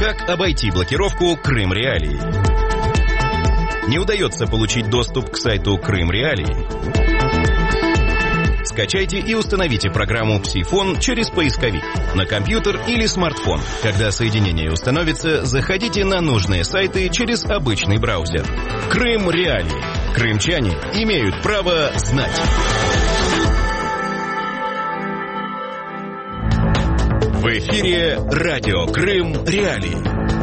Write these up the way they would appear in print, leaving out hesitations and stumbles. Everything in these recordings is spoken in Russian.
Как обойти блокировку Крым Реалии? Не удается получить доступ к сайту Крым Реалии? Скачайте и установите программу «Псифон» через поисковик на компьютер или смартфон. Когда соединение установится, заходите на нужные сайты через обычный браузер. Крым Реалии. Крымчане имеют право знать. В эфире радио Крым Реалии.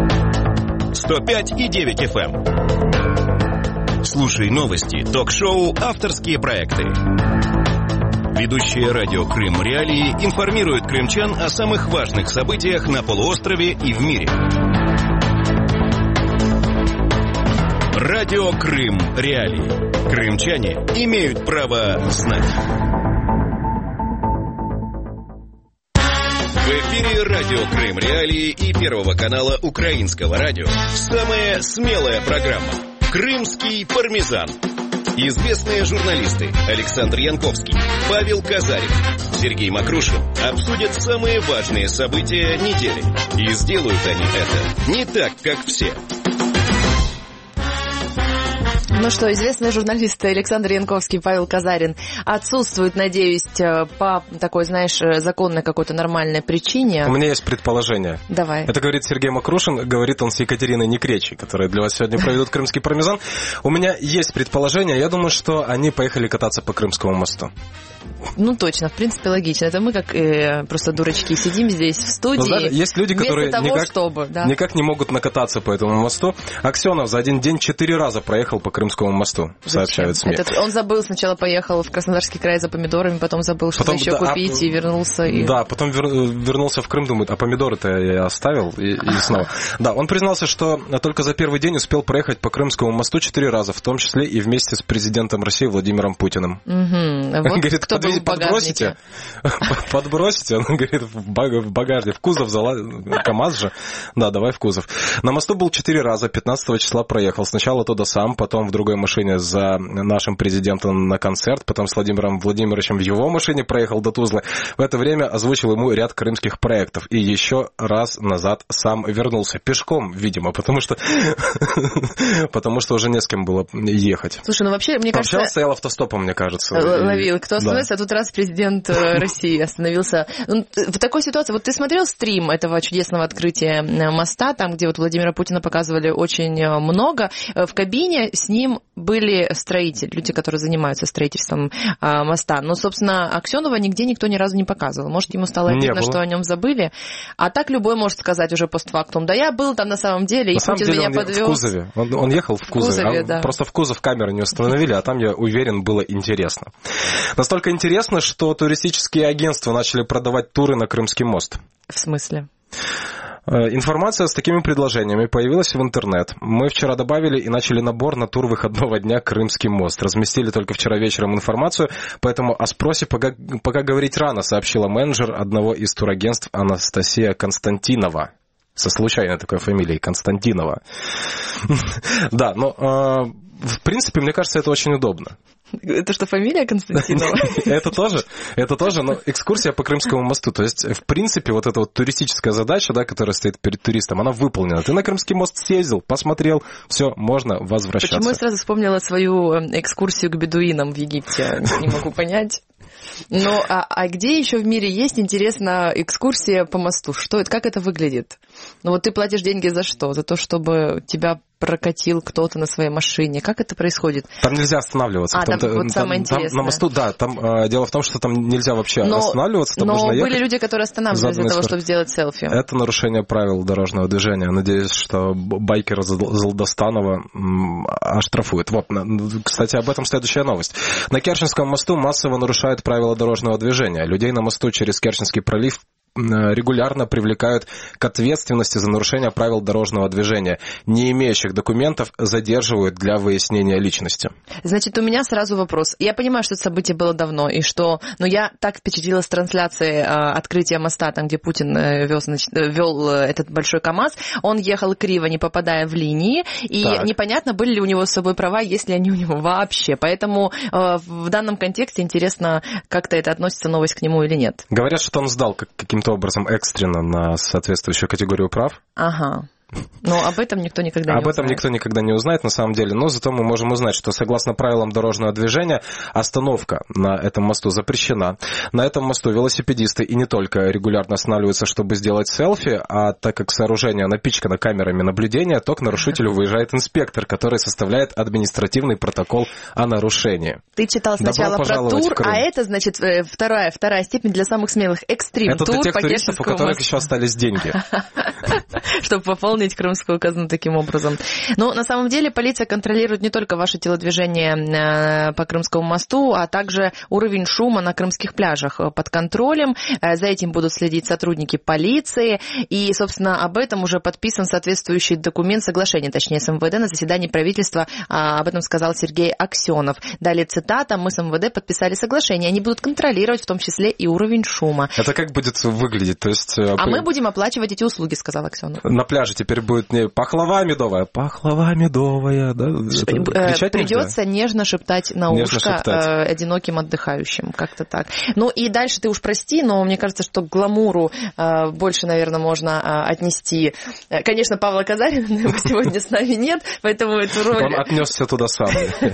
105,9 FM. Слушай новости, ток-шоу, авторские проекты. Ведущие радио Крым Реалии информируют крымчан о самых важных событиях на полуострове и в мире. Радио Крым Реалии. Крымчане имеют право знать. В эфире радио Крым Реалии и Первого канала Украинского радио. Самая смелая программа «Крымский пармезан». Известные журналисты Александр Янковский, Павел Казарин, Сергей Макрушин обсудят самые важные события недели. И сделают они это не так, как все. Ну что, известные журналисты Александр Янковский, Павел Казарин отсутствуют, надеюсь, по такой, знаешь, законной какой-то нормальной причине. У меня есть предположение. Давай. Это говорит Сергей Макрушин, говорит он с Екатериной Некречей, которая для вас сегодня проведут Крымский пармезан. У меня есть предположение, я думаю, что они поехали кататься по Крымскому мосту. Ну, точно, в принципе, логично. Это мы, как просто дурачки, сидим здесь в студии. Даже есть люди, которые никак не могут накататься по этому мосту. Аксенов за один день 4 раза проехал по Крымскому мосту, сообщают СМИ. Он забыл, сначала поехал в Краснодарский край за помидорами, потом забыл что-то еще купить и вернулся. Да, потом вернулся в Крым, думает, а помидоры-то я оставил, и снова. Да, он признался, что только за первый день успел проехать по Крымскому мосту 4 раза, в том числе и вместе с президентом России Владимиром Путиным. Вот говорит, кто был в багажнике. Подбросите, он говорит, в багажник, в кузов КамАЗ же, да, давай в кузов. На мосту был 4 раза, 15 числа проехал, сначала туда сам, потом в другой машине за нашим президентом на концерт, потом с Владимиром Владимировичем в его машине проехал до Тузлы. В это время озвучил ему ряд крымских проектов и еще раз назад сам вернулся пешком, видимо, потому что уже не с кем было ехать. Слушай, ну вообще, мне кажется... Сначала стоял автостопом, мне кажется. Ловил. Кто остановился, а тут раз президент России остановился. В такой ситуации, вот ты смотрел стрим этого чудесного открытия моста, там, где вот Владимира Путина показывали очень много. В кабине с ним были строители, люди, которые занимаются строительством моста. Но, собственно, Аксенова нигде никто ни разу не показывал. Может, ему стало обидно, что о нем забыли. А так любой может сказать уже постфактум. Да я был там на самом деле, и Путин меня подвез. В кузове. Он ехал в кузове. Да. Просто в кузов камеры не установили, а там, я уверен, было интересно. Настолько интересно, что туристические агентства начали продавать туры на Крымский мост. В смысле? Информация с такими предложениями появилась в интернет. Мы вчера добавили и начали набор на тур выходного дня Крымский мост. Разместили только вчера вечером информацию, поэтому о спросе пока говорить рано, сообщила менеджер одного из турагентств Анастасия Константинова. Со случайной такой фамилией, Константинова. Да, но в принципе, мне кажется, это очень удобно. Это что, фамилия Константинова? Это тоже, но экскурсия по Крымскому мосту. То есть, в принципе, вот эта вот туристическая задача, да, которая стоит перед туристом, она выполнена. Ты на Крымский мост съездил, посмотрел, все, можно возвращаться. Почему я сразу вспомнила свою экскурсию к бедуинам в Египте? Не могу понять. Ну, а где еще в мире есть, интересно, экскурсия по мосту? Что это, как это выглядит? Ну, вот ты платишь деньги за что? За то, чтобы тебя прокатил кто-то на своей машине. Как это происходит? Там нельзя останавливаться. Там вот самое интересное. Там на мосту, да, там дело в том, что там нельзя вообще останавливаться, там нужно ехать. Но были люди, которые останавливались для того, чтобы сделать селфи. Это нарушение правил дорожного движения. Надеюсь, что байкера Золдостанова оштрафуют. Вот, кстати, об этом следующая новость. На Керченском мосту массово нарушают правила дорожного движения. Людей на мосту через Керченский пролив регулярно привлекают к ответственности за нарушение правил дорожного движения. Не имеющих документов задерживают для выяснения личности. Значит, у меня сразу вопрос. Я понимаю, что это событие было давно, и что... Но я так впечатлилась с трансляции открытия моста, там, где Путин вел этот большой КамАЗ. Он ехал криво, не попадая в линии, и непонятно, были ли у него с собой права, есть ли они у него вообще. Поэтому в данном контексте интересно, как-то это относится, новость к нему или нет. Говорят, что он сдал каким-то образом экстренно на соответствующую категорию прав. Ага. Но об этом никто никогда не узнает. Об этом никто никогда не узнает, на самом деле. Но зато мы можем узнать, что согласно правилам дорожного движения остановка на этом мосту запрещена. На этом мосту велосипедисты и не только регулярно останавливаются, чтобы сделать селфи, а так как сооружение напичкано камерами наблюдения, то к нарушителю выезжает инспектор, который составляет административный протокол о нарушении. Ты читал сначала про тур, а это, значит, вторая степень для самых смелых. Экстрим-тур. Это для тех туристов, у которых еще остались деньги. Чтобы пополнить крымскую казну таким образом. Но на самом деле полиция контролирует не только ваше телодвижение по Крымскому мосту, а также уровень шума на крымских пляжах под контролем. За этим будут следить сотрудники полиции. И, собственно, об этом уже подписан соответствующий документ, соглашение, точнее, с МВД на заседании правительства. Об этом сказал Сергей Аксенов. Далее цитата. Мы с МВД подписали соглашение. Они будут контролировать в том числе и уровень шума. Это как будет выглядеть? То есть... мы будем оплачивать эти услуги, сказал Аксенов. На пляже теперь будет не пахлава медовая, да? Придется нежно шептать на ушко одиноким отдыхающим, как-то так. Ну и дальше ты уж прости, но мне кажется, что к гламуру больше, наверное, можно отнести. Конечно, Павла Казарина его сегодня с нами нет, поэтому эту роль... Он отнесся туда сам.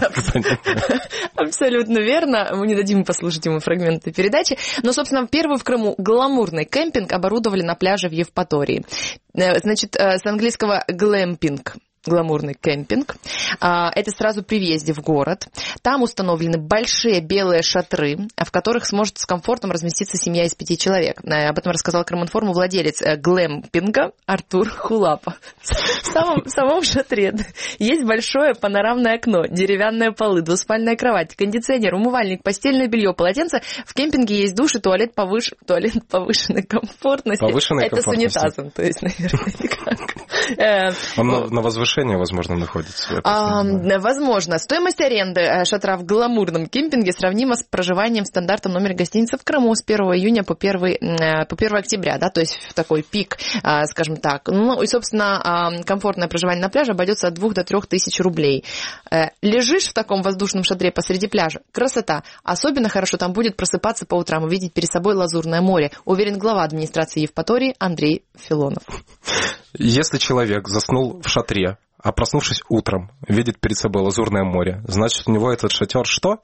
Абсолютно верно. Мы не дадим послушать ему фрагменты передачи. Но, собственно, первый в Крыму гламурный кемпинг оборудовали на пляже в Евпатории. Значит, с английского глэмпинг. Гламурный кемпинг. Это сразу при въезде в город. Там установлены большие белые шатры, в которых сможет с комфортом разместиться семья из 5 человек. Об этом рассказал Крыминформу владелец глэмпинга Артур Хулапа. В самом шатре есть большое панорамное окно, деревянные полы, двуспальная кровать, кондиционер, умывальник, постельное белье, полотенце. В кемпинге есть душ и туалет повышенной комфортности. Это с унитазом, то есть, наверное, Он на возвышении, возможно, находится. Возможно. Стоимость аренды шатра в гламурном кемпинге сравнима с проживанием в стандартном номере гостиницы в Крыму с 1 июня по 1 октября, да, то есть в такой пик, скажем так. Ну и, собственно, комфортное проживание на пляже обойдется от 2 до 3 тысяч рублей. Лежишь в таком воздушном шатре посреди пляжа. Красота. Особенно хорошо там будет просыпаться по утрам и видеть перед собой лазурное море, уверен глава администрации Евпатории Андрей Филонов. Если человек заснул в шатре, а проснувшись утром, видит перед собой лазурное море, значит, у него этот шатер что?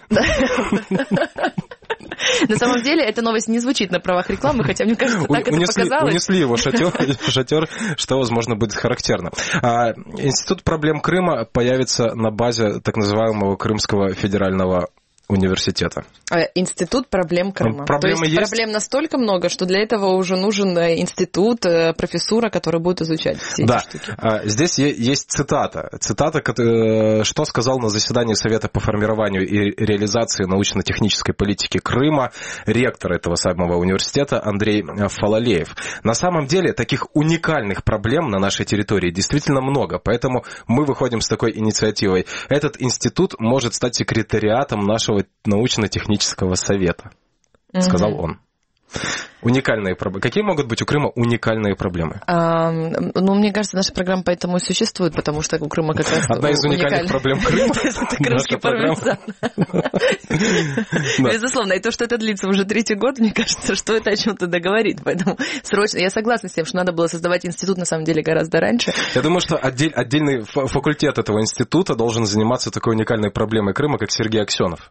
На самом деле, эта новость не звучит на правах рекламы, хотя, мне кажется, так это показалось. Унесли его шатер, что, возможно, будет характерно. Институт проблем Крыма появится на базе так называемого Крымского федерального университета. Институт проблем Крыма. То есть проблем настолько много, что для этого уже нужен институт, профессура, который будет изучать все эти штуки. Здесь есть цитата. Цитата, что сказал на заседании Совета по формированию и реализации научно-технической политики Крыма ректор этого самого университета Андрей Фалалеев. На самом деле таких уникальных проблем на нашей территории действительно много, поэтому мы выходим с такой инициативой. Этот институт может стать секретариатом нашего научно-технического совета, сказал он. Уникальные проблемы. Какие могут быть у Крыма уникальные проблемы? Мне кажется, наша программа поэтому и существует, потому что у Крыма как раз одна из уникальных проблем Крыма. Это крымский пармезан. Безусловно. И то, что это длится уже 3-й год, мне кажется, что это о чем-то договорит. Поэтому срочно. Я согласна с тем, что надо было создавать институт, на самом деле, гораздо раньше. Я думаю, что отдельный факультет этого института должен заниматься такой уникальной проблемой Крыма, как Сергей Аксенов.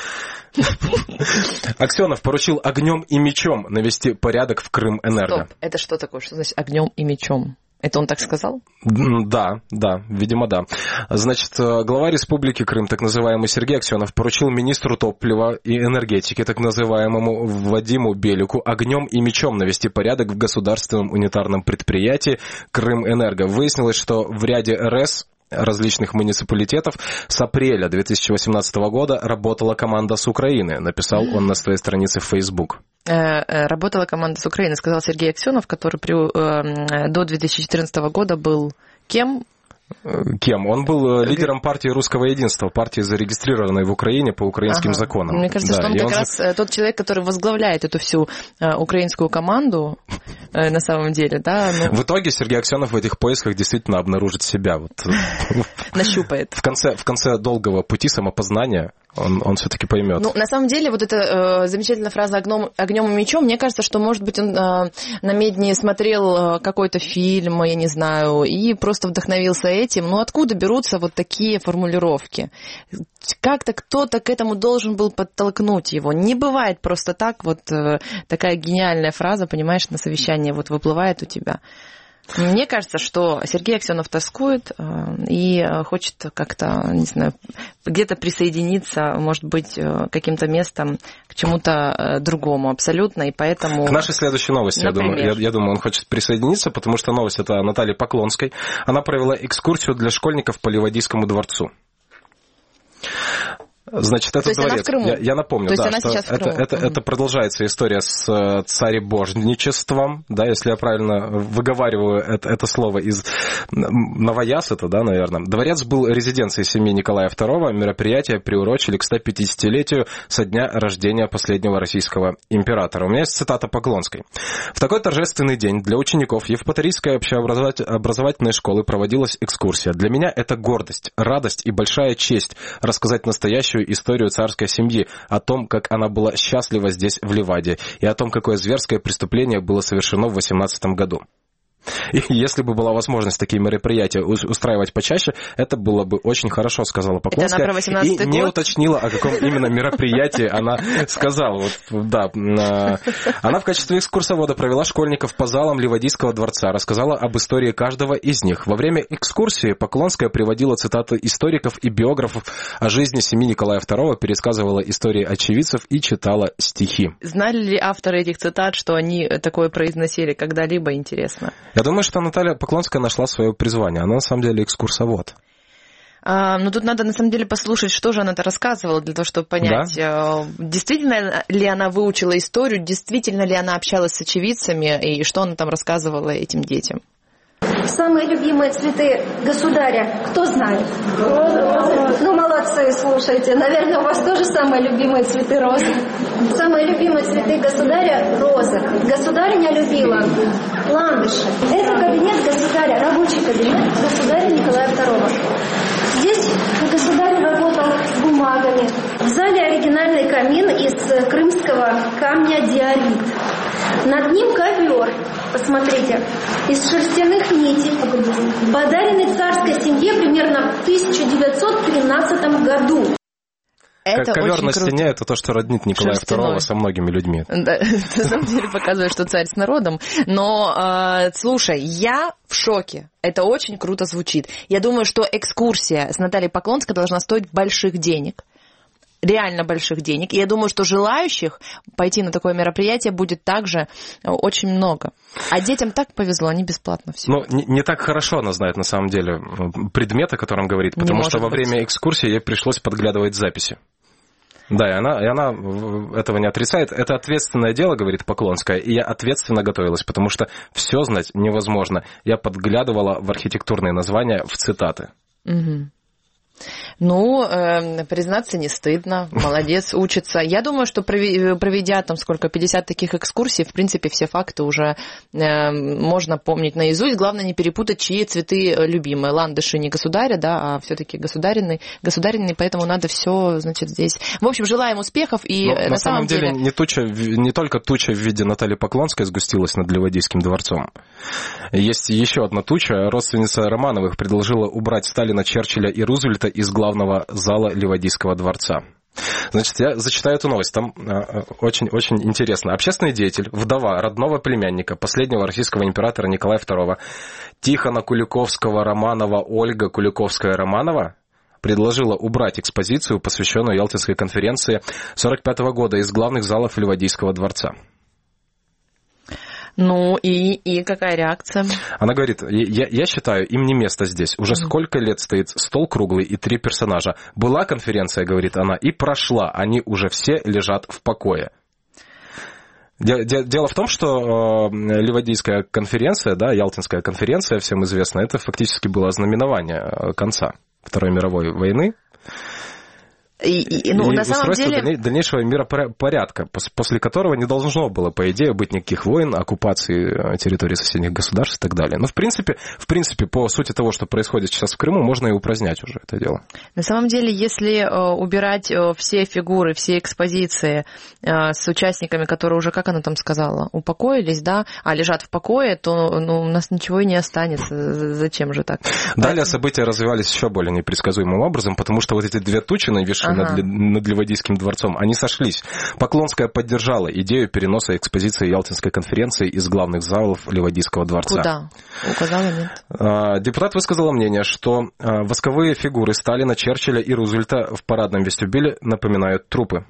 Аксенов поручил огнем и мечом навести порядок в Крымэнерго. Стоп, это что такое? Что значит огнем и мечом? Это он так сказал? Да, видимо, да. Значит, глава Республики Крым, так называемый Сергей Аксенов, поручил министру топлива и энергетики, так называемому Вадиму Белику, огнем и мечом навести порядок в государственном унитарном предприятии Крымэнерго. Выяснилось, что в ряде РЭС различных муниципалитетов с апреля 2018 года работала команда с Украины, написал он на своей странице в Facebook. Работала команда с Украины, сказал Сергей Аксенов, который до 2014 года был кем? Кем? Он был лидером партии Русского единства, партии, зарегистрированной в Украине по украинским законам. Мне кажется, что он как раз тот человек, который возглавляет эту всю украинскую команду, на самом деле, да? В итоге Сергей Аксенов в этих поисках действительно обнаружит себя. Нащупает. В конце долгого пути самопознания он все-таки поймет. Ну, на самом деле, вот эта замечательная фраза «огнем и мечом», мне кажется, что, может быть, он на Медне смотрел какой-то фильм, я не знаю, и просто вдохновился этим. Ну, откуда берутся вот такие формулировки? Как-то кто-то к этому должен был подтолкнуть его. Не бывает просто так вот такая гениальная фраза, понимаешь, на совещании вот выплывает у тебя. Мне кажется, что Сергей Аксенов тоскует и хочет как-то, не знаю, где-то присоединиться, может быть, каким-то местом к чему-то другому абсолютно, и поэтому... К нашей следующей новости, я думаю, он хочет присоединиться, потому что новость это Натальи Поклонской. Она провела экскурсию для школьников по Ливадийскому дворцу. Значит, это дворец. Она в Крыму. Я напомню, да, что это продолжается история с царебожничеством, да, если я правильно выговариваю это слово из Новояз, это, да, наверное. Дворец был резиденцией семьи Николая II. Мероприятие приурочили к 150-летию со дня рождения последнего российского императора. У меня есть цитата Поклонской. В такой торжественный день для учеников Евпаторийской общеобразовательной школы проводилась экскурсия. Для меня это гордость, радость и большая честь рассказать настоящую историю царской семьи, о том, как она была счастлива здесь, в Ливаде, и о том, какое зверское преступление было совершено в 18 году. И если бы была возможность такие мероприятия устраивать почаще, это было бы очень хорошо, сказала Поклонская. Это она про 18-й и не уточнила, о каком именно мероприятии она сказала. Вот, да. Она в качестве экскурсовода провела школьников по залам Ливадийского дворца, рассказала об истории каждого из них. Во время экскурсии Поклонская приводила цитаты историков и биографов о жизни семьи Николая II, пересказывала истории очевидцев и читала стихи. Знали ли авторы этих цитат, что они такое произносили когда-либо, интересно? Я думаю, что Наталья Поклонская нашла свое призвание. Она, на самом деле, экскурсовод. Ну, тут надо, на самом деле, послушать, что же она-то рассказывала, для того, чтобы понять, да? Действительно ли она выучила историю, действительно ли она общалась с очевидцами, и что она там рассказывала этим детям. Самые любимые цветы государя, кто знает? Ну, молодцы, слушайте. Наверное, у вас тоже самые любимые цветы розы. Самые любимые цветы государя – роза. Государыня любила ландыши. Это кабинет государя, рабочий кабинет государя Николая II. Здесь государь работал с бумагами. В зале оригинальный камин из крымского камня диорит. Над ним ковер, посмотрите, из шерстяных нитей, подаренный царской семье примерно в 1913 году. Это как ковер очень на круто. Стене, это то, что роднит Николая II со многими людьми. Да, на самом деле показывает, что царь с народом. Но, слушай, я в шоке. Это очень круто звучит. Я думаю, что экскурсия с Натальей Поклонской должна стоить больших денег. Реально больших денег. И я думаю, что желающих пойти на такое мероприятие будет также очень много. А детям так повезло, они бесплатно все. Ну, не так хорошо она знает, на самом деле, предмет, о котором говорит, потому что во время экскурсии ей пришлось подглядывать записи. Да, и она этого не отрицает. Это ответственное дело, говорит Поклонская, и я ответственно готовилась, потому что все знать невозможно. Я подглядывала в архитектурные названия, в цитаты. Угу. Ну, признаться, не стыдно. Молодец, учится. Я думаю, что проведя там сколько, 50 таких экскурсий, в принципе, все факты уже можно помнить наизусть. Главное не перепутать, чьи цветы любимые. Ландыши не государя, да, а все-таки государственный, поэтому надо все, значит, здесь. В общем, желаем успехов. И на самом деле не только туча в виде Натальи Поклонской сгустилась над Ливадийским дворцом. Есть еще одна туча. Родственница Романовых предложила убрать Сталина, Черчилля и Рузвельта из главного зала Ливадийского дворца. Значит, я зачитаю эту новость. Там очень-очень интересно. Общественный деятель, вдова родного племянника последнего российского императора Николая II Тихона Куликовского-Романова Ольга Куликовская-Романова предложила убрать экспозицию, посвященную Ялтинской конференции 1945 года, из главных залов Ливадийского дворца. Ну и какая реакция? Она говорит, я считаю, им не место здесь. Уже сколько лет стоит стол круглый и 3 персонажа. Была конференция, говорит она, и прошла. Они уже все лежат в покое. Дело в том, что Ливадийская конференция, да, Ялтинская конференция, всем известно, это фактически было ознаменование конца Второй мировой войны. И на самом деле дальнейшего миропорядка, после которого не должно было, по идее, быть никаких войн, оккупации территорий соседних государств и так далее. Но в принципе, по сути того, что происходит сейчас в Крыму, можно и упразднять уже это дело. На самом деле, если убирать все фигуры, все экспозиции с участниками, которые уже, как она там сказала, упокоились, да, лежат в покое, то у нас ничего и не останется. Зачем же так? Далее события развивались еще более непредсказуемым образом, потому что вот эти две тучи нависшие над Ливадийским дворцом, они сошлись. Поклонская поддержала идею переноса экспозиции Ялтинской конференции из главных залов Ливадийского дворца. Куда? Указала, нет? Депутат высказала мнение, что восковые фигуры Сталина, Черчилля и Рузвельта в парадном вестибюле напоминают трупы.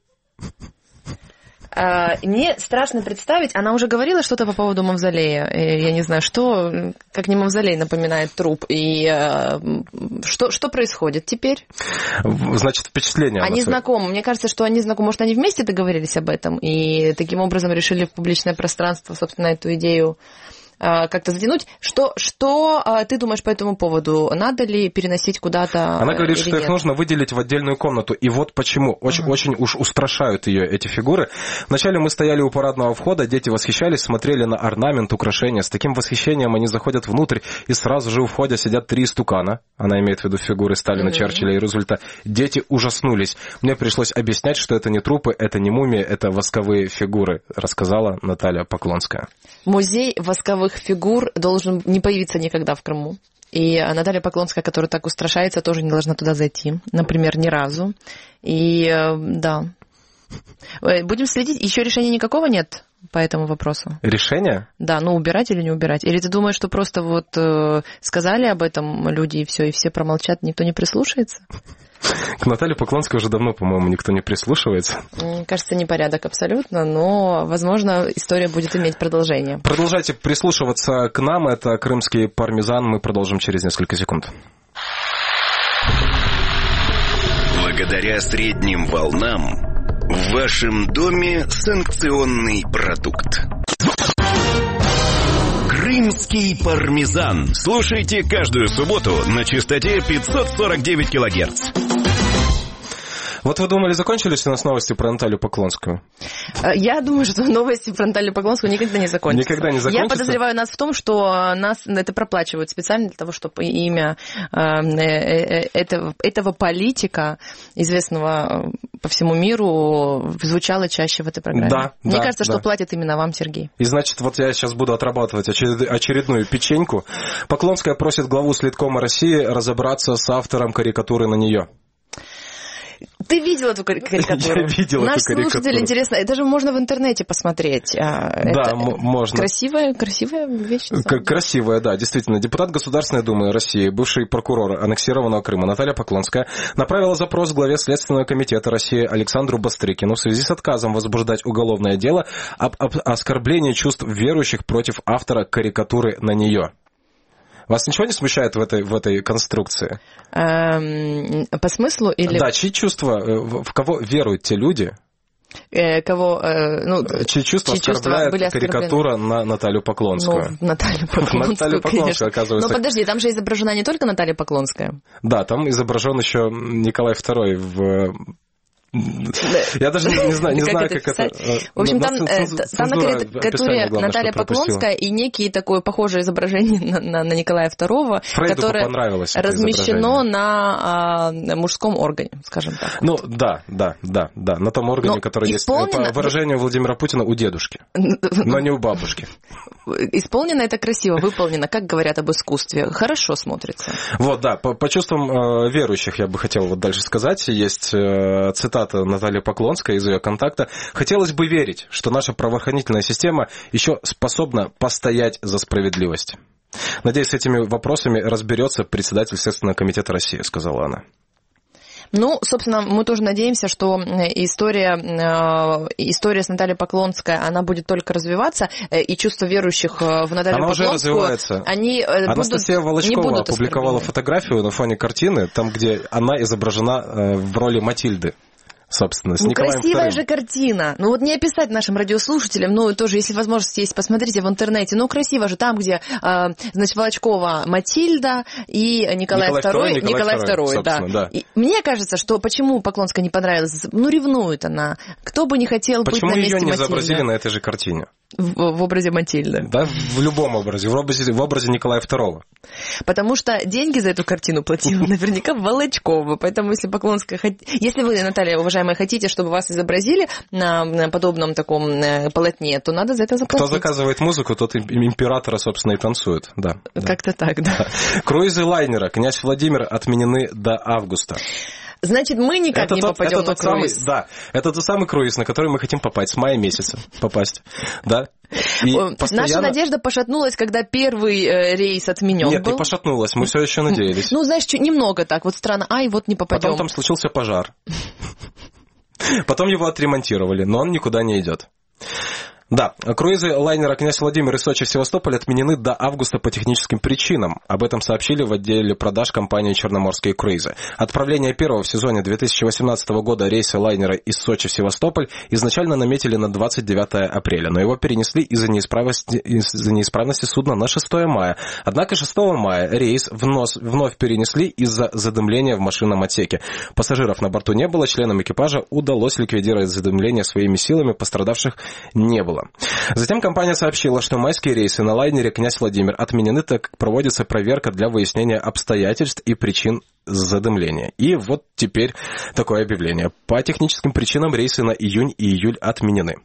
Мне страшно представить, она уже говорила что-то по поводу мавзолея. Я не знаю, что, как не мавзолей напоминает труп. И что происходит теперь? Значит, впечатление. Они знакомы. Мне кажется, что они знакомы. Может, они вместе договорились об этом и таким образом решили в публичное пространство, собственно, эту идею как-то затянуть. Что ты думаешь по этому поводу? Надо ли переносить куда-то? Она говорит, что их нужно выделить в отдельную комнату. И вот почему. Очень уж устрашают ее эти фигуры. Вначале мы стояли у парадного входа, дети восхищались, смотрели на орнамент, украшения. С таким восхищением они заходят внутрь, и сразу же у входа сидят 3 истукана. Она имеет в виду фигуры Сталина, Черчилля и Рузвельта. Дети ужаснулись. Мне пришлось объяснять, что это не трупы, это не мумии, это восковые фигуры, рассказала Наталья Поклонская. Музей восковых фигур должен не появиться никогда в Крыму. И Наталья Поклонская, которая так устрашается, тоже не должна туда зайти. Например, ни разу. И да. Будем следить. Еще решения никакого нет по этому вопросу? Решение? Да, убирать или не убирать? Или ты думаешь, что просто сказали об этом люди, и все промолчат, никто не прислушается? К Наталье Поклонской уже давно, по-моему, никто не прислушивается. Мне кажется, непорядок абсолютно, но, возможно, история будет иметь продолжение. Продолжайте прислушиваться к нам. Это «Крымский пармезан». Мы продолжим через несколько секунд. Благодаря средним волнам в вашем доме санкционный продукт. Крымский пармезан. Слушайте каждую субботу на частоте 549 килогерц. Вот вы думали, закончились у нас новости про Наталью Поклонскую? Я думаю, что новости про Наталью Поклонскую никогда не закончатся. Никогда не закончатся? Я подозреваю нас в том, что нас это проплачивают специально для того, чтобы имя этого политика, известного по всему миру, звучало чаще в этой программе. Да, Мне кажется, что платят именно вам, Сергей. И значит, вот я сейчас буду отрабатывать очередную печеньку. Поклонская просит главу Следкома России разобраться с автором карикатуры на нее. Ты видел эту карикатуру? Я видел эту карикатуру. Наш слушатель, интересно, это же можно в интернете посмотреть. Да, можно. Красивая вещь. Красивая, да, действительно. Депутат Государственной Думы России, бывший прокурор аннексированного Крыма Наталья Поклонская направила запрос главе Следственного комитета России Александру Бастрыкину в связи с отказом возбуждать уголовное дело об оскорблении чувств верующих против автора карикатуры на нее. Вас ничего не смущает в этой конструкции? По смыслу или... Да, чьи чувства, в кого веруют те люди, чьи чувства оскорбляет карикатура на Наталью Поклонскую? Наталью Поклонскую, конечно. Оказывается. Но подожди, там же изображена не только Наталья Поклонская. Да, там изображен еще Николай II в... Я даже не знаю, как это... В общем, там на карикатуре Наталья Поклонская и некие такое похожее изображение на Николая II, которое размещено на мужском органе, скажем так. Да, на том органе, который есть, по выражению Владимира Путина, у дедушки, но не у бабушки. Исполнено это красиво, выполнено, как говорят об искусстве, хорошо смотрится. Вот, да, по чувствам верующих я бы хотел вот дальше сказать. Есть цитата Натальи Поклонской из ее контакта. «Хотелось бы верить, что наша правоохранительная система еще способна постоять за справедливость. Надеюсь, с этими вопросами разберется председатель Следственного комитета России», сказала она. Собственно, мы тоже надеемся, что история с Натальей Поклонской, она будет только развиваться, и чувства верующих в Наталью Поклонскую... Она уже развивается. Анастасия Волочкова опубликовала фотографию на фоне картины, там, где она изображена в роли Матильды. собственно, с Ну, Николаем красивая II. же картина. Ну, вот не описать нашим радиослушателям, ну, тоже, если возможность есть, посмотрите в интернете. Ну, красиво же там, где, значит, Волочкова Матильда и Николай II, да. И мне кажется, что почему Поклонской не понравилось? Ну, ревнует она. Кто бы не хотел быть на месте Матильды? Почему ее не изобразили на этой же картине? В образе Матильды. Да, в любом образе, в образе Николая II. Потому что деньги за эту картину платила наверняка Волочкова. Поэтому, если Поклонская... Если вы, Наталья, уважаемая, хотите, чтобы вас изобразили на подобном таком полотне, то надо за это заплатить. Кто заказывает музыку, тот императора, собственно, и танцует. Да. Как-то так, да. Круизы лайнера «Князь Владимир» отменены до августа. Значит, мы никак не попадем на круиз. Да, это тот самый круиз, на который мы хотим попасть, с мая месяца попасть. Да. Наша надежда пошатнулась, когда первый рейс отменен был. Нет, не пошатнулась, мы все еще надеялись. Ну, знаешь, немного так, вот странно, вот не попадем. Потом там случился пожар. Потом его отремонтировали, но он никуда не идет. Да, круизы лайнера «Князь Владимир» из Сочи в Севастополь отменены до августа по техническим причинам. Об этом сообщили в отделе продаж компании «Черноморские круизы». Отправление первого в сезоне 2018 года рейса лайнера из Сочи в Севастополь изначально наметили на 29 апреля, но его перенесли из-за неисправности судна на 6 мая. Однако 6 мая рейс вновь перенесли из-за задымления в машинном отсеке. Пассажиров на борту не было, членам экипажа удалось ликвидировать задымление своими силами, пострадавших не было. Затем компания сообщила, что майские рейсы на лайнере «Князь Владимир» отменены, так как проводится проверка для выяснения обстоятельств и причин задымления. И вот теперь такое объявление. По техническим причинам рейсы на июнь и июль отменены.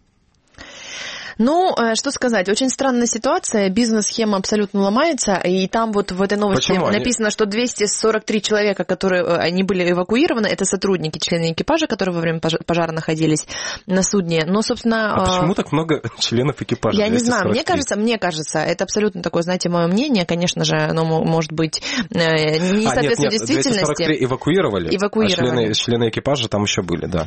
Ну, что сказать, очень странная ситуация, бизнес-схема абсолютно ломается, и там вот в этой новости написано, что 243 человека, которые они были эвакуированы, это сотрудники, члены экипажа, которые во время пожара находились на судне. Но, собственно... А почему так много членов экипажа? Я не знаю, мне кажется, это абсолютно такое, знаете, мое мнение, конечно же, оно может быть не соответствует действительности. 243 эвакуировали, а члены экипажа там еще были, да.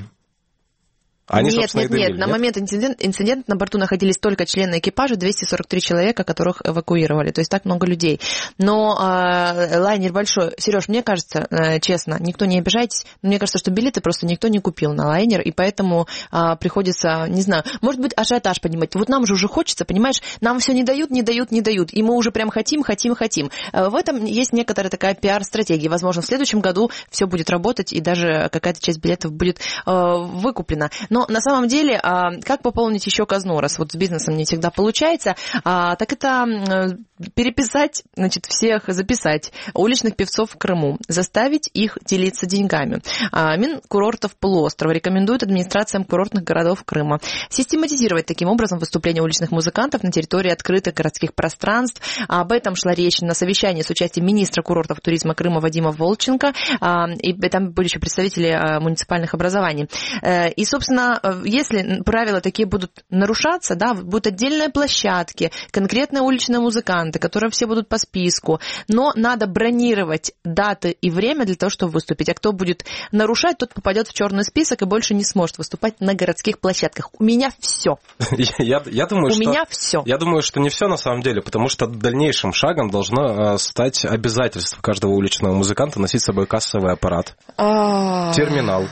Нет, на момент инцидента на борту находились только члены экипажа, 243 человека, которых эвакуировали, то есть так много людей. Но лайнер большой. Сереж, мне кажется, честно, никто не обижайтесь, но мне кажется, что билеты просто никто не купил на лайнер, и поэтому приходится, не знаю, может быть, ажиотаж поднимать. Вот нам же уже хочется, понимаешь, нам все не дают, и мы уже прям хотим. В этом есть некоторая такая пиар-стратегия. Возможно, в следующем году все будет работать, и даже какая-то часть билетов будет выкуплена. Но на самом деле, как пополнить еще казну, раз вот с бизнесом не всегда получается, так это переписать, значит, всех, записать уличных певцов в Крыму, заставить их делиться деньгами. Минкурортов полуострова рекомендует администрациям курортных городов Крыма систематизировать таким образом выступления уличных музыкантов на территории открытых городских пространств. Об этом шла речь на совещании с участием министра курортов туризма Крыма Вадима Волченко, и там были еще представители муниципальных образований. И, собственно, если правила такие будут нарушаться, да, будут отдельные площадки, конкретные уличные музыканты, которые все будут по списку, но надо бронировать даты и время для того, чтобы выступить. А кто будет нарушать, тот попадет в черный список и больше не сможет выступать на городских площадках. У меня все. Я думаю, что не все на самом деле, потому что дальнейшим шагом должно стать обязательство каждого уличного музыканта носить с собой кассовый аппарат, терминал.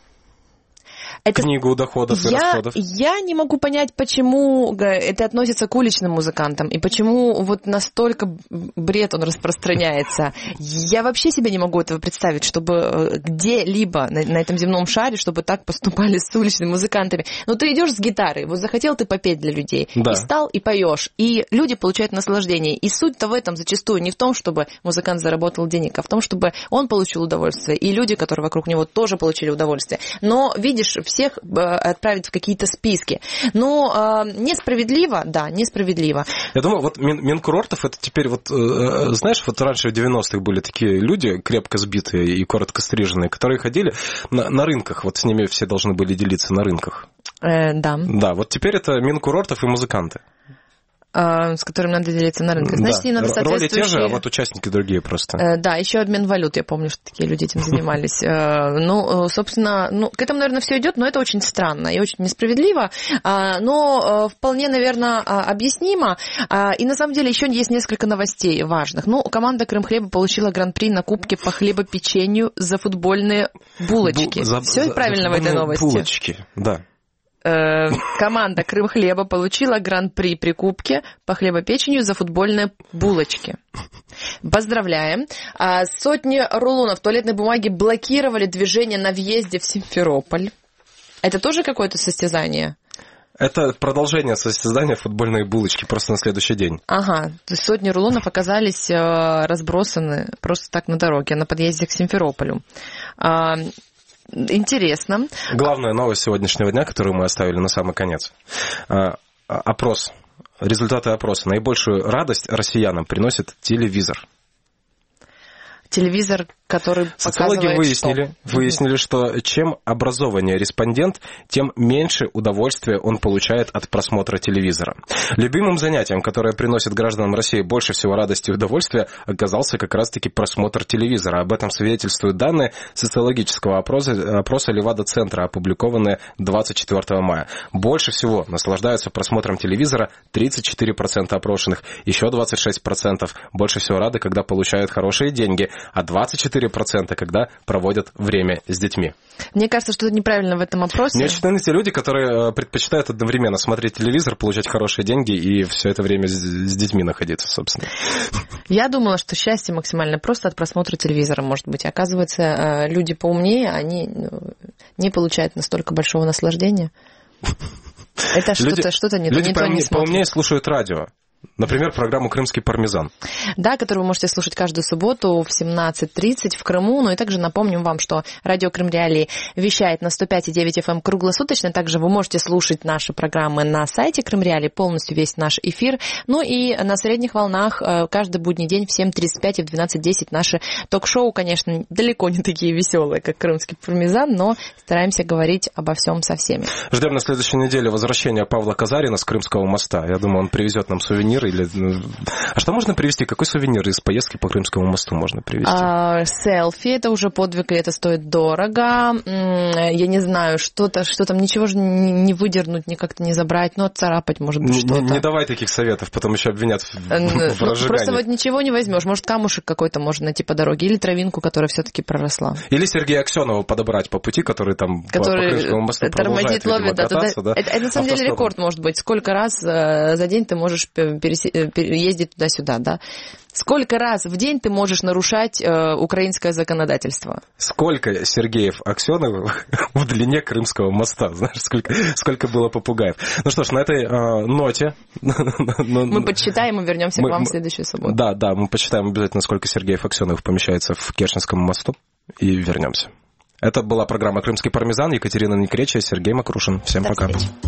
Книгу доходов и расходов. Я не могу понять, почему это относится к уличным музыкантам, и почему вот настолько бред он распространяется. Я вообще себе не могу этого представить, чтобы где-либо на этом земном шаре, чтобы так поступали с уличными музыкантами. Но ты идешь с гитарой, вот захотел ты попеть для людей, да. И стал, и поешь, и люди получают наслаждение. И суть-то в этом зачастую не в том, чтобы музыкант заработал денег, а в том, чтобы он получил удовольствие, и люди, которые вокруг него, тоже получили удовольствие. Но, видишь, всех отправить в какие-то списки. Но несправедливо, да, несправедливо. Я думаю, вот Минкурортов, это теперь вот, знаешь, вот раньше в 90-х были такие люди, крепко сбитые и коротко стриженные, которые ходили на рынках, вот с ними все должны были делиться на рынках. Да. Да, вот теперь это Минкурортов и музыканты. с которым надо делиться на рынке. Значит, им надо соответствующие... Роли те же, а вот участники другие просто. Да, еще обмен валют, я помню, что такие люди этим занимались. Ну, собственно, к этому, наверное, все идет, но это очень странно и очень несправедливо, но вполне, наверное, объяснимо. И на самом деле еще есть несколько новостей важных. Ну, команда Крымхлеба получила гран-при на Кубке по хлебопечению за футбольные булочки. Все правильно в этой новости? Булочки, да. Команда Крымхлеба получила гран-при при Кубке по хлебопечению за футбольные булочки. Поздравляем. Сотни рулонов туалетной бумаги блокировали движение на въезде в Симферополь. Это тоже какое-то состязание? Это продолжение состязания футбольные булочки, просто на следующий день. Ага, то есть сотни рулонов оказались разбросаны просто так на дороге, на подъезде к Симферополю. Интересно. Главная новость сегодняшнего дня, которую мы оставили на самый конец. Опрос. Результаты опроса. Наибольшую радость россиянам приносит телевизор. Телевизор, который социологи показывает выяснили, что чем образованнее респондент, тем меньше удовольствия он получает от просмотра телевизора. Любимым занятием, которое приносит гражданам России больше всего радости и удовольствия, оказался как раз-таки просмотр телевизора. Об этом свидетельствуют данные социологического опроса Левада-центра, опубликованные 24 мая. Больше всего наслаждаются просмотром телевизора 34% опрошенных, еще 26% больше всего рады, когда получают хорошие деньги, а 24% когда проводят время с детьми. Мне кажется, что это неправильно в этом опросе. Мне очень нравятся те люди, которые предпочитают одновременно смотреть телевизор, получать хорошие деньги и все это время с детьми находиться, собственно. Я думала, что счастье максимально просто от просмотра телевизора, может быть. Оказывается, люди поумнее, они не получают настолько большого наслаждения. Это что-то не то, не смотрят. Люди поумнее слушают радио. Например, программу «Крымский пармезан». Да, которую вы можете слушать каждую субботу в 17:30 в Крыму. Ну и также напомним вам, что радио Крым Реалии вещает на 105,9 FM круглосуточно. Также вы можете слушать наши программы на сайте Крым Реалии, полностью весь наш эфир. Ну и на средних волнах каждый будний день в 7:35 и в 12:10 наши ток-шоу, конечно, далеко не такие веселые, как «Крымский пармезан», но стараемся говорить обо всем со всеми. Ждем на следующей неделе возвращения Павла Казарина с Крымского моста. Я думаю, он привезет нам сувенир. А что можно привезти? Какой сувенир из поездки по Крымскому мосту можно привезти? Селфи, это уже подвиг, и это стоит дорого. Я не знаю, что там, ничего же не выдернуть, ни как-то не забрать, но отцарапать, может быть, что-то. Не давай таких советов, потом еще обвинят в разжигании. Просто вот ничего не возьмешь. Может, камушек какой-то можно найти по дороге, или травинку, которая все-таки проросла. Или Сергея Аксенова подобрать по пути, который там по Крымскому мосту продолжает, видимо, кататься. Да? Это на самом деле рекорд, может быть. Сколько раз за день ты можешь ездить туда-сюда, да? Сколько раз в день ты можешь нарушать украинское законодательство? Сколько Сергеев Аксеновых в длине Крымского моста? Знаешь, сколько было попугаев? Ну что ж, на этой ноте... Мы подсчитаем и вернемся к вам в следующую субботу. Да, мы подсчитаем обязательно, сколько Сергеев Аксеновых помещается в Керченском мосту, и вернемся. Это была программа «Крымский пармезан». Екатерина Некречия, Сергей Макрушин. Всем пока. До встречи.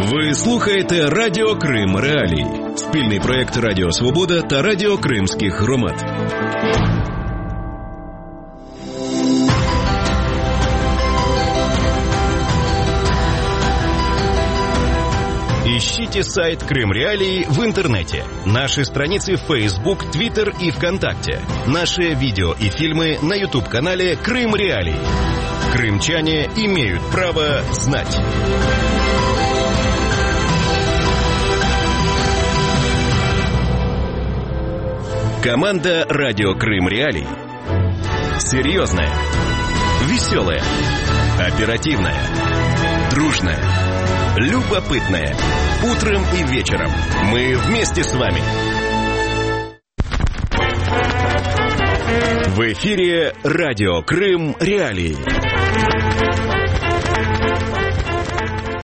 Ви слухаєте Радіо Крим Реалії. Спільний проєкт Радіо Свобода та Радіо Кримських громад. Ищите сайт Крым Реалии в интернете. Наши страницы в Facebook, Twitter и ВКонтакте. Наши видео и фильмы на YouTube-канале Крым Реалии. Крымчане имеют право знать. Команда Радио Крым Реалии. Серьезная, веселая, оперативная, дружная, любопытная. Утром и вечером мы вместе с вами. В эфире Радио Крым Реалии.